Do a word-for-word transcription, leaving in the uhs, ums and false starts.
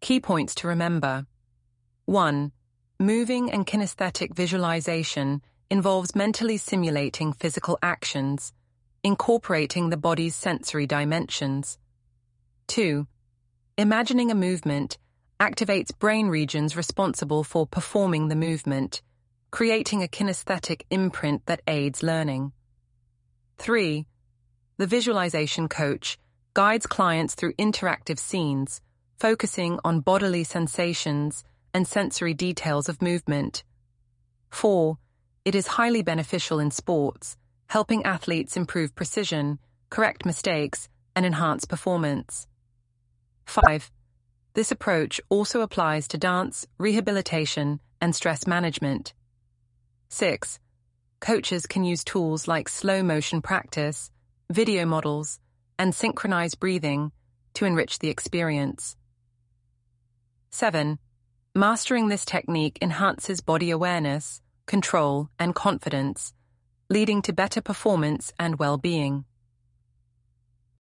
Key points to remember. one. Moving and kinesthetic visualization involves mentally simulating physical actions, incorporating the body's sensory dimensions. two. Imagining a movement activates brain regions responsible for performing the movement, creating a kinesthetic imprint that aids learning. three. The visualization coach guides clients through interactive scenes, focusing on bodily sensations and sensory details of movement. four. It is highly beneficial in sports, helping athletes improve precision, correct mistakes, and enhance performance. five. This approach also applies to dance, rehabilitation, and stress management. six. Coaches can use tools like slow-motion practice, video models, and synchronized breathing to enrich the experience. seven. Mastering this technique enhances body awareness, control, and confidence, leading to better performance and well-being.